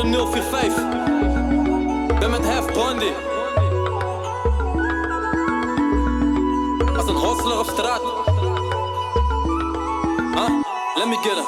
045. Ben met Hef Bondi. Als een hustler op straat. Let me get him.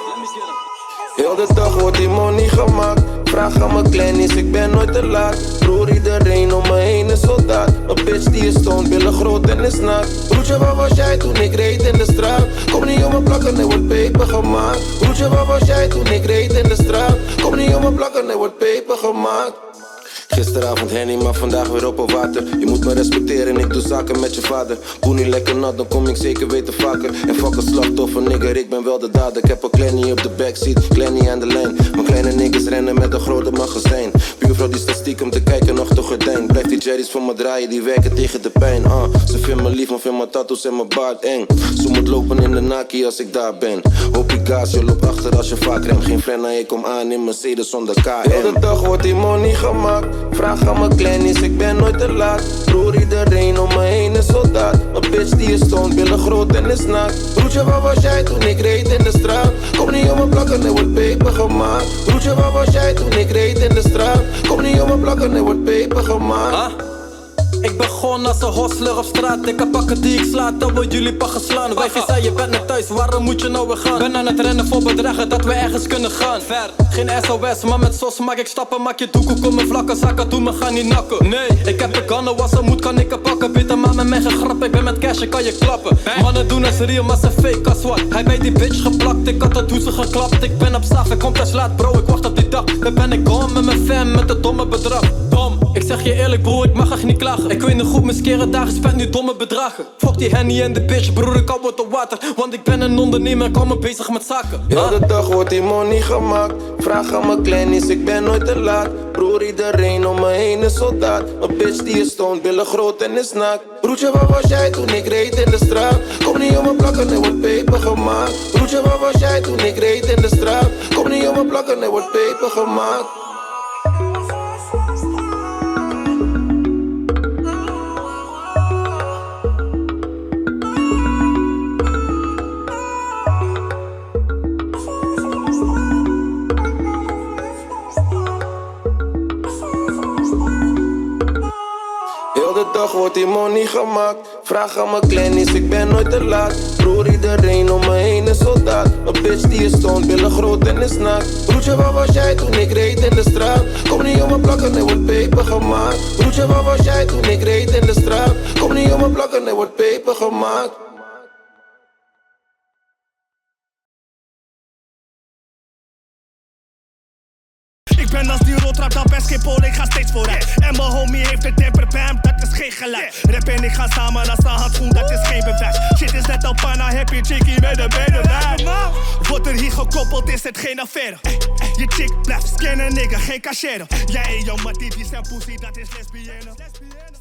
Heel de dag wordt die money gemaakt. Vraag aan mijn kleinies, ik ben nooit te laat. Broer, iedereen om me heen is soldaat. Een bitch die is stoned, billen groot en is naakt. Broertje, waar was jij toen ik reed in de straat? Kom niet om me plakken, er wordt peper gemaakt. Broertje, waar was jij toen ik reed in de straat? Kom niet om me plakken, er wordt peper gemaakt. Gisteravond Henny, maar vandaag weer op water. Je moet me respecteren, ik doe zaken met je vader. Boe niet lekker nat, dan kom ik zeker weten vaker. En fuck een slachtoffer, nigger, ik ben wel de dader. Ik heb een Clanny op de backseat, Clanny aan de lijn. Mijn kleine niggas rennen met een grote magazijn. Buurvrouw die staat stiekem te kijken nog de gordijn. Blijf die jerry's voor me draaien, die werken tegen de pijn. Ze vindt me lief, maar vindt mijn tattoos en mijn baard eng. Ze moet lopen in de naki als ik daar ben. Hoop je gas, je loopt achter als je vaak remt. Geen frenna, ik kom aan in Mercedes zonder KM. Heel de dag wordt die money gemaakt. Vraag aan mijn kleinies, ik ben nooit te laat. Broer, iedereen om me heen is soldaat. Een bitch die is stoned, billen groot en is naakt. Broertje, waar was jij toen ik reed in de straat? Kom niet om me plakken, er wordt peper gemaakt. Broertje, waar was jij toen ik reed in de straat? Kom niet om me plakken, er wordt peper gemaakt. Ik ben gewoon als een hustler op straat. Ik heb pakken die ik sla, dan worden jullie pa geslaan. Wijfie zei je bent net thuis, waarom moet je nou weer gaan? Ben aan het rennen voor bedragen, dat we ergens kunnen gaan. Ver, geen SOS, maar met sos maak ik stappen. Maak je doekoe, kom mijn vlakke zakken, doe me gaan niet nakken. Nee, ik heb de kannen, was er moet, kan ik er pakken. Bitter maar met mij geen grap, ik ben met cash, kan je klappen. Mannen doen als real, maar ze fake als wat. Hij bij die bitch geplakt, ik had dat ze geklapt. Ik ben op staf, ik kom thuis laat bro, ik wacht op die dag. Dan ben ik gone met mijn fam, met het domme bedrag. Dom, ik zeg je eerlijk broer, ik mag echt niet klagen. Ik weet nog goed, mijn skere dagen spent nu domme bedragen. Fuck die Henny en de bitch, broer, ik hou wat op water. Want ik ben een ondernemer, ik hou me bezig met zaken. Heel de dag wordt die money gemaakt. Vraag aan mijn kleinies, ik ben nooit te laat. Broer, iedereen om me heen is soldaat. Een bitch die is stoned, billen groot en is naakt. Broertje, waar was jij toen ik reed in de straat? Kom niet om me plakken, er wordt peper gemaakt. Broertje, waar was jij toen ik reed in de straat? Kom niet om me plakken, er wordt peper gemaakt. Heel de dag wordt die money gemaakt. Vraag aan mijn kleinies, ik ben nooit te laat. Broer, iedereen om me heen is soldaat. Een bitch die is stoned, billen groot en is naakt. Broertje, waar was jij toen ik reed in de straat? Kom niet om me plakken, er wordt peper gemaakt. Broertje, waar was jij toen ik reed in de straat? Kom niet om me plakken, er wordt peper gemaakt. Ik ben als die rotrap, dan best geen pol, ik ga steeds vooruit. En mijn homie heeft een temper bij hem, dat is geen gelijk. Rap en ik gaan samen als een handschoen, dat is geen bewijs. Shit is net al panna, heb je chickie met een benen bij. Wordt er hier gekoppeld, is het geen affaire. Je chick blijft scannen, nigga, geen cachère. Jij en jouw mattie, die zijn pussy, dat is lesbienne.